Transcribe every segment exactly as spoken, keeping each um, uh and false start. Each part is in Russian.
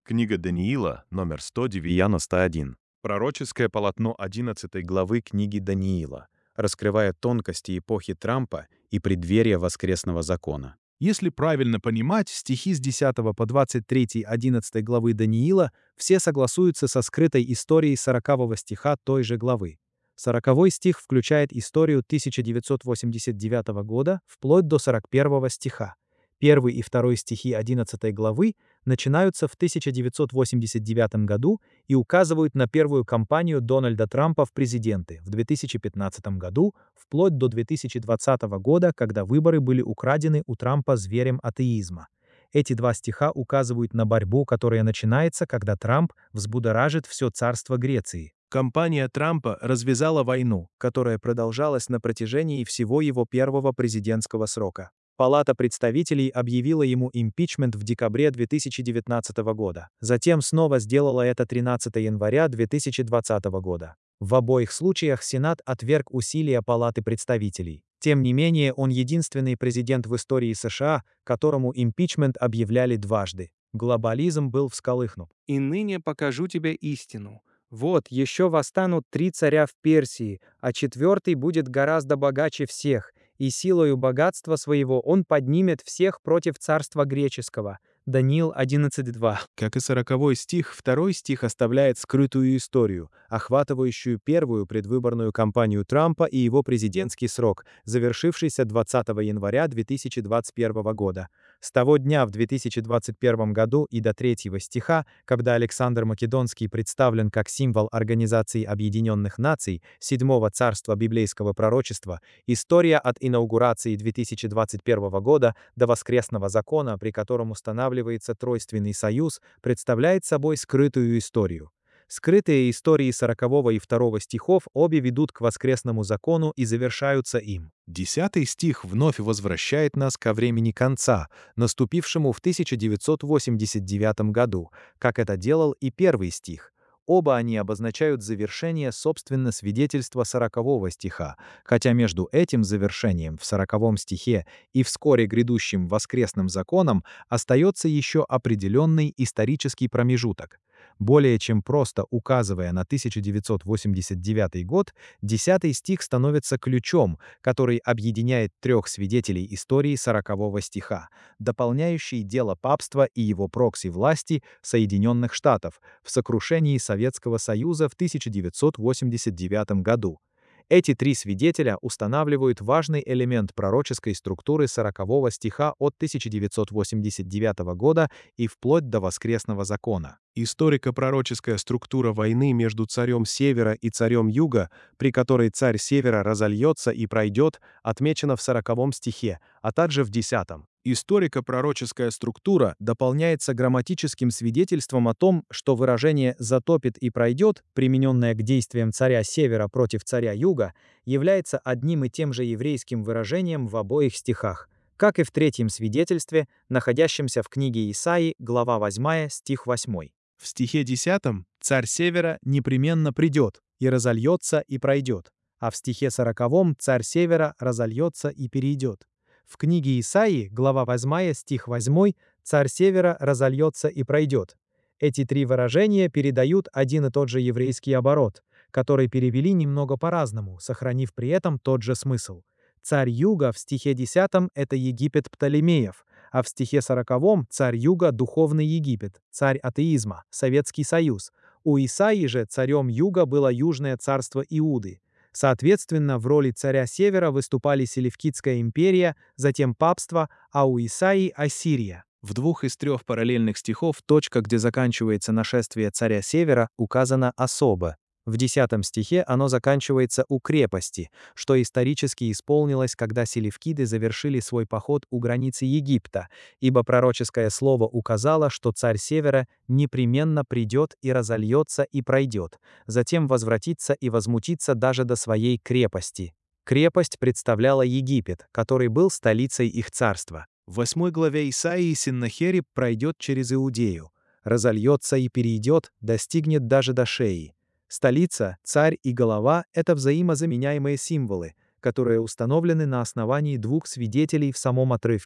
Книга Даниила, номер сто девяносто один. Пророческое полотно одиннадцатой главы книги Даниила, раскрывая тонкости эпохи Трампа и преддверия воскресного закона. Если правильно понимать, стихи с десятого по двадцать третий одиннадцатой главы Даниила все согласуются со скрытой историей сорокового стиха той же главы. Сороковой стих включает историю тысяча девятьсот восемьдесят девятого года вплоть до сорок первого стиха. Первый и второй стихи одиннадцатой главы начинаются в тысяча девятьсот восемьдесят девятом году и указывают на первую кампанию Дональда Трампа в президенты в две тысячи пятнадцатом году, вплоть до две тысячи двадцатого года, когда выборы были украдены у Трампа зверем атеизма. Эти два стиха указывают на борьбу, которая начинается, когда Трамп взбудоражит все царство Греции. Кампания Трампа развязала войну, которая продолжалась на протяжении всего его первого президентского срока. Палата представителей объявила ему импичмент в декабре две тысячи девятнадцатого года. Затем снова сделала это тринадцатого января две тысячи двадцатого года. В обоих случаях Сенат отверг усилия Палаты представителей. Тем не менее, он единственный президент в истории США, которому импичмент объявляли дважды. Глобализм был всколыхнут. «И ныне покажу тебе истину. Вот, еще восстанут три царя в Персии, а четвертый будет гораздо богаче всех, и силою богатства своего он поднимет всех против царства греческого». Даниил одиннадцать два. Как и сороковой стих, второй стих оставляет скрытую историю, охватывающую первую предвыборную кампанию Трампа и его президентский срок, завершившийся двадцатого января две тысячи двадцать первого года. С того дня в две тысячи двадцать первом году и до третьего стиха, когда Александр Македонский представлен как символ Организации Объединенных Наций, седьмого царства библейского пророчества, история от инаугурации две тысячи двадцать первого года до воскресного закона, при котором устанавливается Тройственный союз, представляет собой скрытую историю. Скрытые истории сорокового и второго стихов обе ведут к воскресному закону и завершаются им. Десятый стих вновь возвращает нас ко времени конца, наступившему в тысяча девятьсот восемьдесят девятом году, как это делал и первый стих. Оба они обозначают завершение, собственно, свидетельства сорокового стиха, хотя между этим завершением в сороковом стихе и вскоре грядущим воскресным законом остается еще определенный исторический промежуток. Более чем просто указывая на тысяча девятьсот восемьдесят девятый год, десятый стих становится ключом, который объединяет трех свидетелей истории сорокового стиха, дополняющий дело папства и его прокси-власти Соединенных Штатов в сокрушении Советского Союза в тысяча девятьсот восемьдесят девятом году. Эти три свидетеля устанавливают важный элемент пророческой структуры сорокового стиха от тысяча девятьсот восемьдесят девятого года и вплоть до воскресного закона. Историко-пророческая структура войны между царем Севера и царем Юга, при которой царь Севера разольется и пройдет, отмечена в сороковом стихе, а также в десятом. Историко-пророческая структура дополняется грамматическим свидетельством о том, что выражение «затопит и пройдет», примененное к действиям царя Севера против царя Юга, является одним и тем же еврейским выражением в обоих стихах, как и в третьем свидетельстве, находящемся в книге Исаии, глава восьмая, стих восьмой. В стихе десятом царь Севера непременно придет, и разольется и пройдет, а в стихе сороковом царь Севера разольется и перейдет. В книге Исаии, глава восьмая, стих восьмой, царь Севера разольется и пройдет. Эти три выражения передают один и тот же еврейский оборот, который перевели немного по-разному, сохранив при этом тот же смысл. Царь Юга в стихе десятом — это Египет Птолемеев, а в стихе сороковом царь Юга — духовный Египет, царь атеизма, Советский Союз. У Исаии же царем Юга было Южное царство Иуды. Соответственно, в роли царя Севера выступали Селевкидская империя, затем папство, а у Исаии — Ассирия. В двух из трех параллельных стихов точка, где заканчивается нашествие царя Севера, указана особо. В десятом стихе оно заканчивается у крепости, что исторически исполнилось, когда селевкиды завершили свой поход у границы Египта, ибо пророческое слово указало, что царь Севера непременно придет и разольется и пройдет, затем возвратится и возмутится даже до своей крепости. Крепость представляла Египет, который был столицей их царства. В восьмой главе Исаии Сеннахериб пройдет через Иудею, разольется и перейдет, достигнет даже до Шеи. Столица, царь и голова — это взаимозаменяемые символы, которые установлены на основании двух свидетелей в самом отрывке.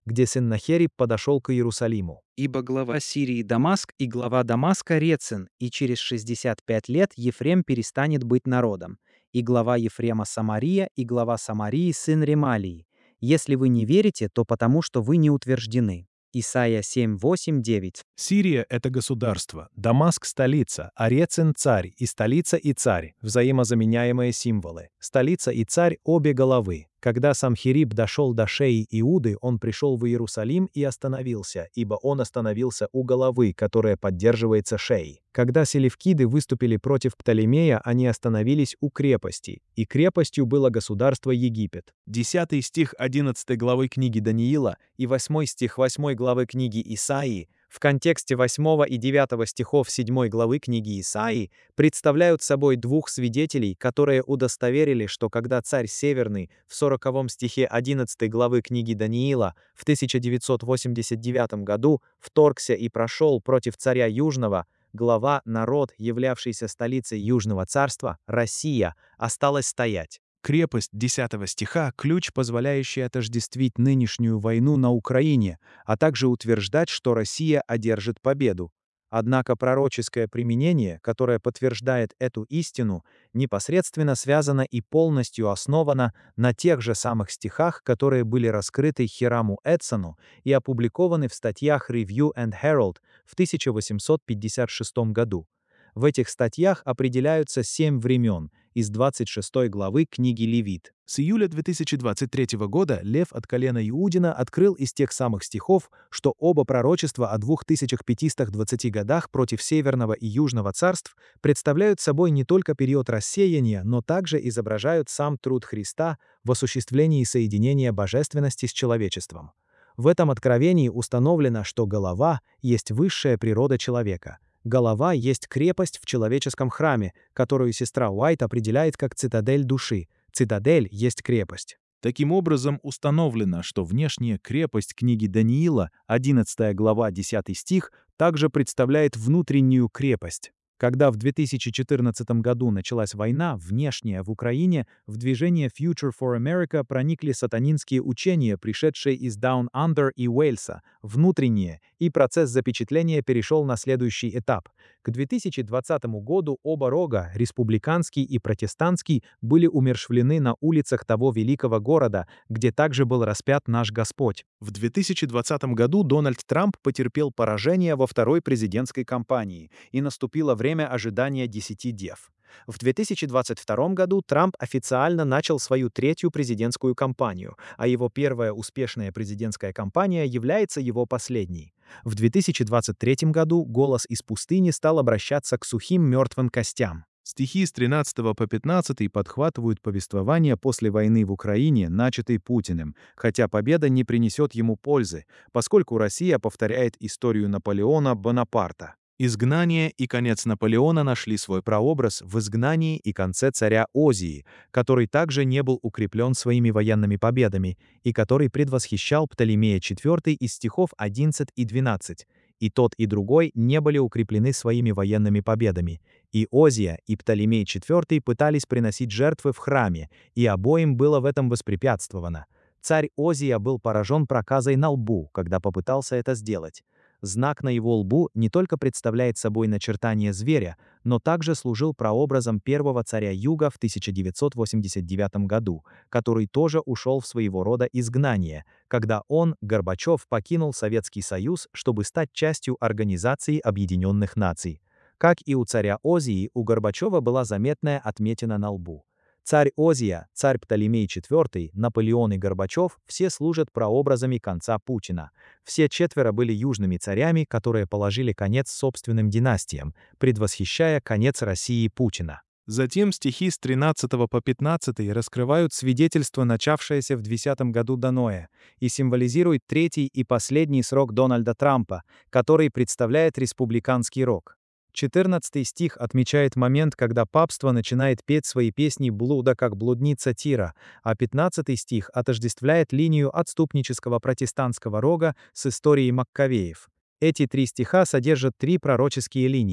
где Сеннахериб подошел к Иерусалиму. Ибо глава Сирии Дамаск и глава Дамаска Рецин, и через шестьдесят пять лет Ефрем перестанет быть народом, и глава Ефрема Самария, и глава Самарии сын Ремалии. Если вы не верите, то потому, что вы не утверждены. Исайя семь, восемь, девять. Сирия — это государство, Дамаск — столица, а Рецин — царь, и столица и царь — взаимозаменяемые символы. Столица и царь — обе головы. Когда Самхериб дошел до шеи Иуды, он пришел в Иерусалим и остановился, ибо он остановился у головы, которая поддерживается шеей. Когда селевкиды выступили против Птолемея, они остановились у крепости, и крепостью было государство Египет. Десятый стих одиннадцатой главы книги Даниила и восьмой стих восьмой главы книги Исаии в контексте восьмого и девятого стихов седьмой главы книги Исаии представляют собой двух свидетелей, которые удостоверили, что когда царь Северный в сороковом стихе одиннадцатой главы книги Даниила в тысяча девятьсот восемьдесят девятом году вторгся и прошел против царя Южного, глава, народ, являвшийся столицей Южного царства, Россия, осталась стоять. Крепость десятого стиха — ключ, позволяющий отождествить нынешнюю войну на Украине, а также утверждать, что Россия одержит победу. Однако пророческое применение, которое подтверждает эту истину, непосредственно связано и полностью основано на тех же самых стихах, которые были раскрыты Хираму Эдсону и опубликованы в статьях Review and Herald в тысяча восемьсот пятьдесят шестом году. В этих статьях определяются семь времен из двадцать шестой главы книги Левит. С июля две тысячи двадцать третьего года Лев от колена Иудина открыл из тех самых стихов, что оба пророчества о двух тысячах пятистах двадцати годах против Северного и Южного царств представляют собой не только период рассеяния, но также изображают сам труд Христа в осуществлении соединения божественности с человечеством. В этом откровении установлено, что голова есть высшая природа человека. Голова есть крепость в человеческом храме, которую сестра Уайт определяет как цитадель души. Цитадель есть крепость. Таким образом, установлено, что внешняя крепость книги Даниила, одиннадцатая глава, десятый стих, также представляет внутреннюю крепость. Когда в две тысячи четырнадцатом году началась война, внешняя в Украине, в движение Future for America проникли сатанинские учения, пришедшие из Down Under и Уэльса, внутренние, и процесс запечатления перешел на следующий этап. К две тысячи двадцатому году оба рога, республиканский и протестантский, были умерщвлены на улицах того великого города, где также был распят наш Господь. В две тысячи двадцатом году Дональд Трамп потерпел поражение во второй президентской кампании, и наступило время время ожидания десяти дев. В две тысячи двадцать втором году Трамп официально начал свою третью президентскую кампанию, а его первая успешная президентская кампания является его последней. В две тысячи двадцать третьем году голос из пустыни стал обращаться к сухим мертвым костям. Стихи с тринадцатого по пятнадцатый подхватывают повествование после войны в Украине, начатой Путиным, хотя победа не принесет ему пользы, поскольку Россия повторяет историю Наполеона Бонапарта. Изгнание и конец Наполеона нашли свой прообраз в изгнании и конце царя Озии, который также не был укреплен своими военными победами и который предвосхищал Птолемея четвёртый из стихов одиннадцать и двенадцать. И тот, и другой не были укреплены своими военными победами. И Озия, и Птолемей четвёртый пытались приносить жертвы в храме, и обоим было в этом воспрепятствовано. Царь Озия был поражен проказой на лбу, когда попытался это сделать. Знак на его лбу не только представляет собой начертание зверя, но также служил прообразом первого царя Юга в тысяча девятьсот восемьдесят девятом году, который тоже ушел в своего рода изгнание, когда он, Горбачев, покинул Советский Союз, чтобы стать частью Организации Объединенных Наций. Как и у царя Озии, у Горбачева была заметная отметина на лбу. Царь Озия, царь Птолемей четвёртый, Наполеон и Горбачев все служат прообразами конца Путина. Все четверо были южными царями, которые положили конец собственным династиям, предвосхищая конец России Путина. Затем стихи с тринадцатого по пятнадцатый раскрывают свидетельство, начавшееся в десятом году до Ноя, и символизирует третий и последний срок Дональда Трампа, который представляет республиканский рок. четырнадцатый стих отмечает момент, когда папство начинает петь свои песни блуда как блудница Тира, а пятнадцатый стих отождествляет линию отступнического протестантского рога с историей Маккавеев. Эти три стиха содержат три пророческие линии.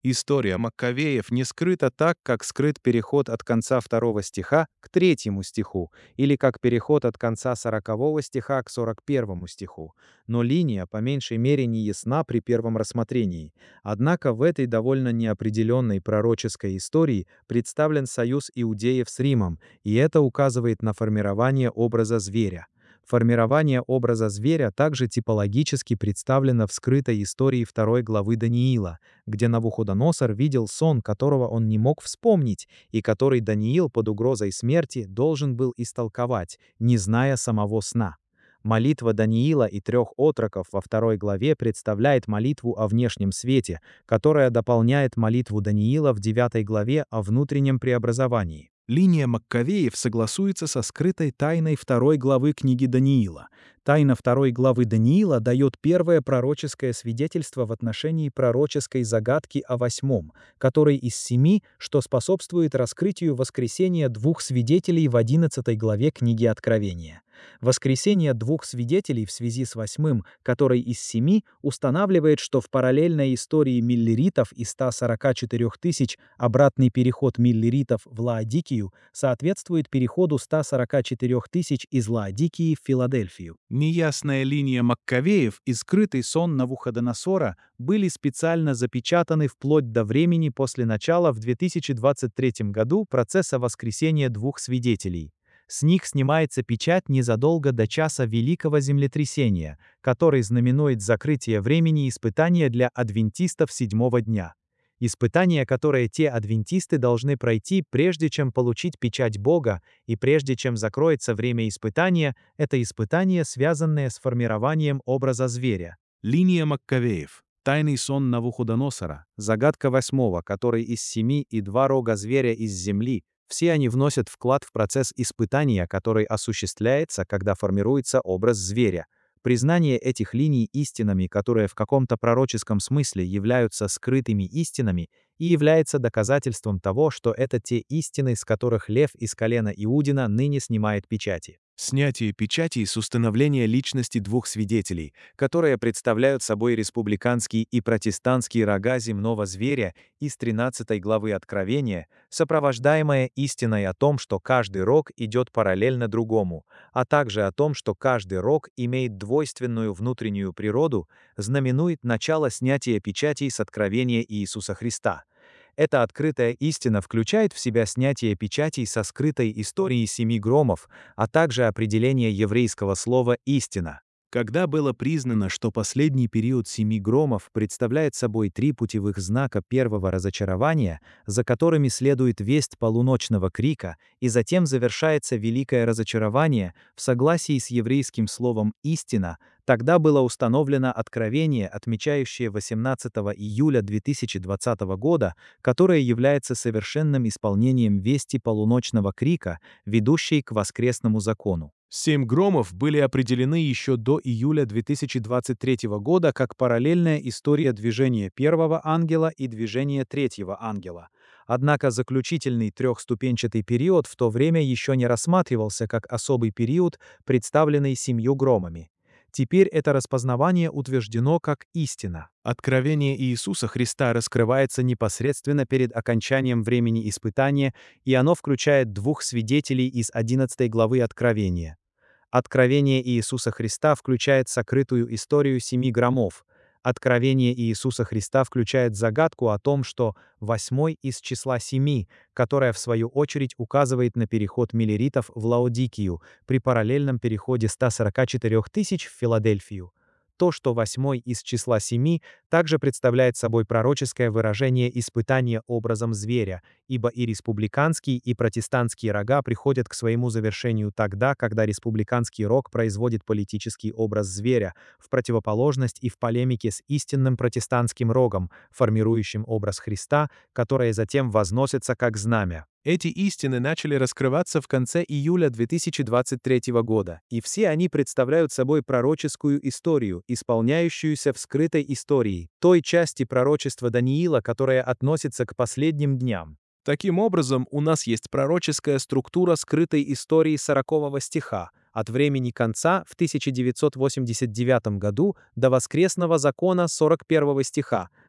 История Маккавеев не скрыта так, как скрыт переход от конца второго стиха к третьему стиху, или как переход от конца сорокового стиха к сорок первому стиху. Но линия, по меньшей мере, не ясна при первом рассмотрении. Однако в этой довольно неопределенной пророческой истории представлен союз иудеев с Римом, и это указывает на формирование образа зверя. Формирование образа зверя также типологически представлено в скрытой истории второй главы Даниила, где Навуходоносор видел сон, которого он не мог вспомнить, и который Даниил под угрозой смерти должен был истолковать, не зная самого сна. Молитва Даниила и трех отроков во второй главе представляет молитву о внешнем свете, которая дополняет молитву Даниила в девятой главе о внутреннем преобразовании. Линия Маккавеев согласуется со скрытой тайной второй главы книги Даниила. Тайна второй главы Даниила дает первое пророческое свидетельство в отношении пророческой загадки о восьмом, который из семи, что способствует раскрытию воскресения двух свидетелей в одиннадцатой главе книги Откровения. Воскресение двух свидетелей в связи с восьмым, который из семи, устанавливает, что в параллельной истории миллеритов и ста сорока четырёх тысяч обратный переход миллеритов в Лаодикию соответствует переходу ста сорока четырёх тысяч из Лаодикии в Филадельфию. Неясная линия Маккавеев и скрытый сон Навуходоносора были специально запечатаны вплоть до времени после начала в две тысячи двадцать третьем году процесса воскресения двух свидетелей. С них снимается печать незадолго до часа Великого землетрясения, который знаменует закрытие времени испытания для адвентистов седьмого дня. Испытание, которое те адвентисты должны пройти, прежде чем получить печать Бога, и прежде чем закроется время испытания, это испытание, связанное с формированием образа зверя. Линия Маккавеев. Тайный сон Навуходоносора. Загадка восьмого, который из семи и два рога зверя из земли. Все они вносят вклад в процесс испытания, который осуществляется, когда формируется образ зверя. Признание этих линий истинами, которые в каком-то пророческом смысле являются скрытыми истинами, и является доказательством того, что это те истины, с которых лев из колена Иудина ныне снимает печати. Снятие печатей с установления личности двух свидетелей, которые представляют собой республиканские и протестантские рога земного зверя из тринадцатой главы Откровения, сопровождаемое истиной о том, что каждый рог идет параллельно другому, а также о том, что каждый рог имеет двойственную внутреннюю природу, знаменует начало снятия печатей с откровения Иисуса Христа. Эта открытая истина включает в себя снятие печатей со скрытой историей семи громов, а также определение еврейского слова «истина». Когда было признано, что последний период семи громов представляет собой три путевых знака первого разочарования, за которыми следует весть полуночного крика, и затем завершается великое разочарование в согласии с еврейским словом «истина», тогда было установлено откровение, отмечающее восемнадцатого июля две тысячи двадцатого года, которое является совершенным исполнением вести полуночного крика, ведущей к воскресному закону. Семь громов были определены еще до июля две тысячи двадцать третьего года как параллельная история движения первого ангела и движения третьего ангела. Однако заключительный трехступенчатый период в то время еще не рассматривался как особый период, представленный семью громами. Теперь это распознавание утверждено как истина. Откровение Иисуса Христа раскрывается непосредственно перед окончанием времени испытания, и оно включает двух свидетелей из одиннадцатой главы Откровения. Откровение Иисуса Христа включает сокрытую историю семи громов. Откровение Иисуса Христа включает загадку о том, что восьмой из числа семи, которая в свою очередь указывает на переход миллеритов в Лаодикию при параллельном переходе ста сорока четырёх тысяч в Филадельфию. То, что восьмой из числа семи, также представляет собой пророческое выражение испытания образом зверя, ибо и республиканские, и протестантские рога приходят к своему завершению тогда, когда республиканский рог производит политический образ зверя, в противоположность и в полемике с истинным протестантским рогом, формирующим образ Христа, которое затем возносится как знамя. Эти истины начали раскрываться в конце июля две тысячи двадцать третьего года, и все они представляют собой пророческую историю, исполняющуюся в скрытой истории, той части пророчества Даниила, которая относится к последним дням. Таким образом, у нас есть пророческая структура скрытой истории сорокового стиха, от времени конца в тысяча девятьсот восемьдесят девятом году до воскресного закона сорок первого стиха,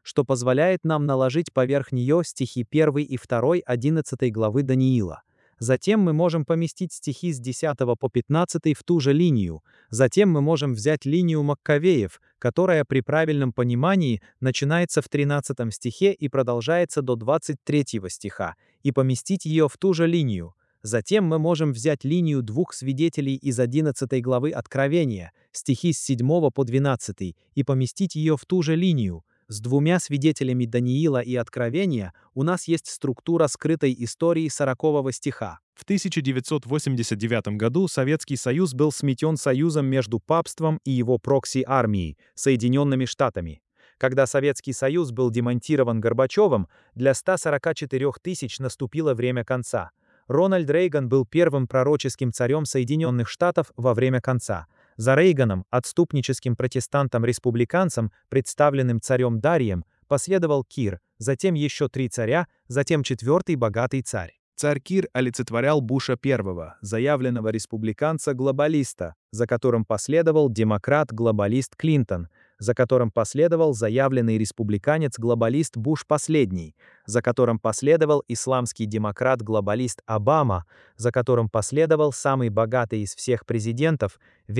что позволяет нам наложить поверх нее стихи первой и второй одиннадцатой главы Даниила. Затем мы можем поместить стихи с десятого по пятнадцатый в ту же линию. Затем мы можем взять линию Маккавеев, которая при правильном понимании начинается в тринадцатом стихе и продолжается до двадцать третьего стиха, и поместить ее в ту же линию. Затем мы можем взять линию двух свидетелей из одиннадцатой главы Откровения, стихи с седьмого по двенадцатый, и поместить ее в ту же линию. С двумя свидетелями Даниила и Откровения у нас есть структура скрытой истории сорокового стиха. В тысяча девятьсот восемьдесят девятом году Советский Союз был сметен союзом между папством и его прокси-армией, Соединенными Штатами. Когда Советский Союз был демонтирован Горбачевым, для ста сорока четырёх тысяч наступило время конца. Рональд Рейган был первым пророческим царем Соединенных Штатов во время конца. За Рейганом, отступническим протестантом-республиканцем, представленным царем Дарием, последовал Кир, затем еще три царя, затем четвертый богатый царь. Царь Кир олицетворял Буша первого, заявленного республиканца-глобалиста, за которым последовал демократ-глобалист Клинтон, за которым последовал заявленный республиканец-глобалист Буш последний, за которым последовал исламский демократ-глобалист Обама, за которым последовал самый богатый из всех президентов,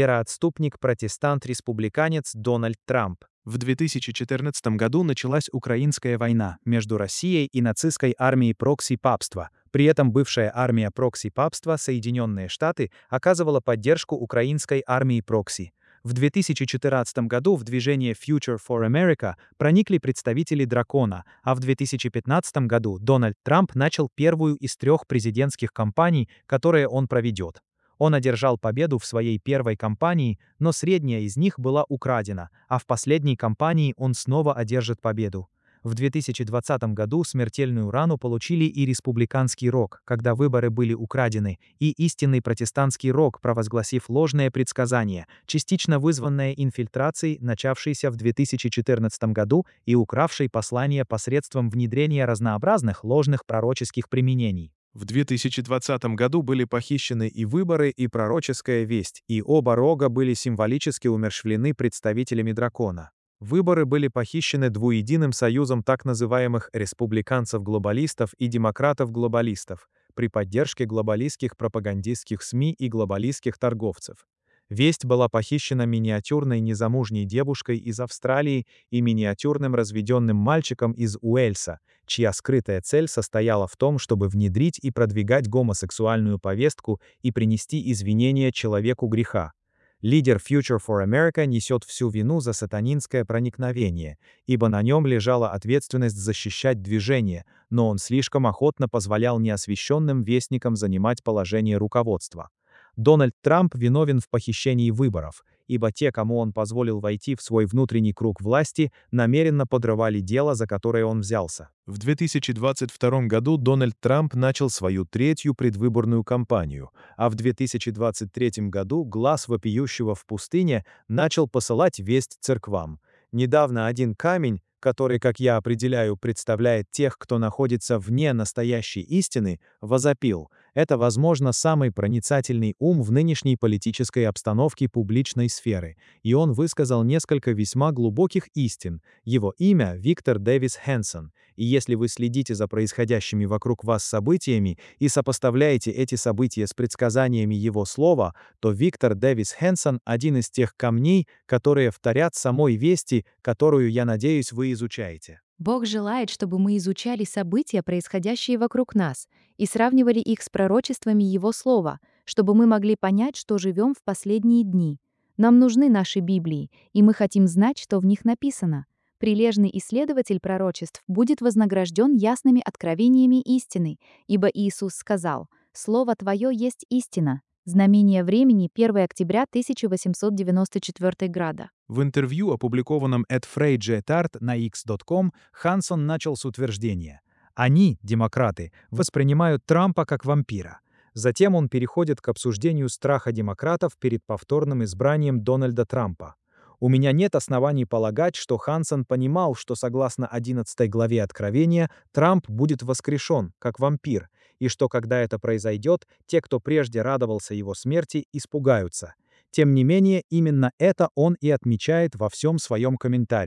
вероотступник-протестант-республиканец Дональд Трамп. В две тысячи четырнадцатом году началась Украинская война между Россией и нацистской армией прокси-папства. При этом бывшая армия прокси-папства Соединенные Штаты оказывала поддержку украинской армии прокси. В две тысячи четырнадцатом году в движение Future for America проникли представители Дракона, а в две тысячи пятнадцатом году Дональд Трамп начал первую из трех президентских кампаний, которые он проведет. Он одержал победу в своей первой кампании, но средняя из них была украдена, а в последней кампании он снова одержит победу. В две тысячи двадцатом году смертельную рану получили и республиканский рок, когда выборы были украдены, и истинный протестантский рок, провозгласив ложное предсказание, частично вызванное инфильтрацией, начавшейся в две тысячи четырнадцатом году и укравшей послание посредством внедрения разнообразных ложных пророческих применений. В две тысячи двадцатом году были похищены и выборы, и пророческая весть, и оба рога были символически умерщвлены представителями Дракона. Выборы были похищены двуединым союзом так называемых республиканцев-глобалистов и демократов-глобалистов при поддержке глобалистских пропагандистских СМИ и глобалистских торговцев. Весть была похищена миниатюрной незамужней девушкой из Австралии и миниатюрным разведенным мальчиком из Уэльса, чья скрытая цель состояла в том, чтобы внедрить и продвигать гомосексуальную повестку и принести извинения человеку греха. Лидер Future for America несет всю вину за сатанинское проникновение, ибо на нем лежала ответственность защищать движение, но он слишком охотно позволял неосвященным вестникам занимать положение руководства. Дональд Трамп виновен в похищении выборов, ибо те, кому он позволил войти в свой внутренний круг власти, намеренно подрывали дело, за которое он взялся. В две тысячи двадцать втором году Дональд Трамп начал свою третью предвыборную кампанию, а в две тысячи двадцать третьем году глаз вопиющего в пустыне начал посылать весть церквам. Недавно один камень, который, как я определяю, представляет тех, кто находится вне настоящей истины, возопил: это, возможно, самый проницательный ум в нынешней политической обстановке публичной сферы, и он высказал несколько весьма глубоких истин. Его имя Виктор Дэвис Хэнсон, и если вы следите за происходящими вокруг вас событиями и сопоставляете эти события с предсказаниями его слова, то Виктор Дэвис Хэнсон — один из тех камней, которые вторят самой вести, которую, я надеюсь, вы изучаете. Бог желает, чтобы мы изучали события, происходящие вокруг нас, и сравнивали их с пророчествами Его Слова, чтобы мы могли понять, что живем в последние дни. Нам нужны наши Библии, и мы хотим знать, что в них написано. Прилежный исследователь пророчеств будет вознагражден ясными откровениями истины, ибо Иисус сказал: «Слово Твое есть истина». Знамение времени первого октября тысяча восемьсот девяносто четвёртого года. В интервью, опубликованном at freydjetart на икс точка ком, Хансон начал с утверждения: «Они, демократы, воспринимают Трампа как вампира». Затем он переходит к обсуждению страха демократов перед повторным избранием Дональда Трампа. У меня нет оснований полагать, что Хансон понимал, что согласно одиннадцатой главе Откровения Трамп будет воскрешен, как вампир, и что когда это произойдет, те, кто прежде радовался его смерти, испугаются. Тем не менее, именно это он и отмечает во всем своем комментарии.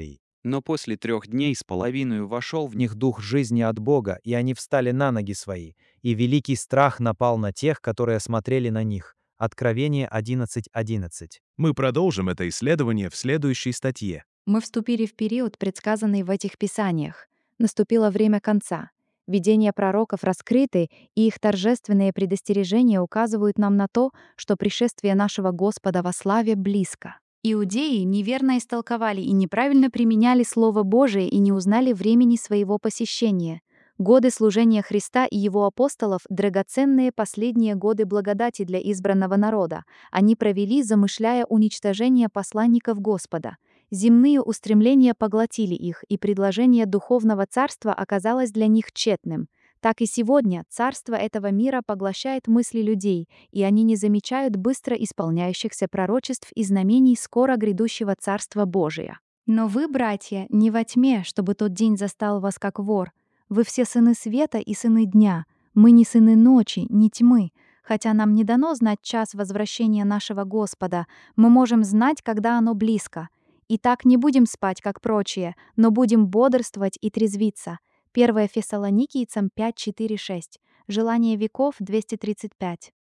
Но после трех дней с половиной вошел в В них дух жизни от Бога, и они встали на ноги свои, и великий страх напал на тех, которые смотрели на них. Откровение одиннадцать одиннадцать. Мы продолжим это исследование в следующей статье. Мы вступили в период, предсказанный в этих писаниях. Наступило время конца. Видения пророков раскрыты, и их торжественные предостережения указывают нам на то, что пришествие нашего Господа во славе близко. Иудеи неверно истолковали и неправильно применяли Слово Божие и не узнали времени своего посещения. Годы служения Христа и Его апостолов – драгоценные последние годы благодати для избранного народа. Они провели, замышляя уничтожение посланников Господа. Земные устремления поглотили их, и предложение духовного царства оказалось для них тщетным. Так и сегодня царство этого мира поглощает мысли людей, и они не замечают быстро исполняющихся пророчеств и знамений скоро грядущего Царства Божия. Но вы, братья, не во тьме, чтобы тот день застал вас как вор. Вы все сыны света и сыны дня. Мы не сыны ночи, не тьмы. Хотя нам не дано знать час возвращения нашего Господа, мы можем знать, когда оно близко. Итак, не будем спать, как прочие, но будем бодрствовать и трезвиться. первое Фессалоникийцам пять четыре шесть. Желание веков двести тридцать пять.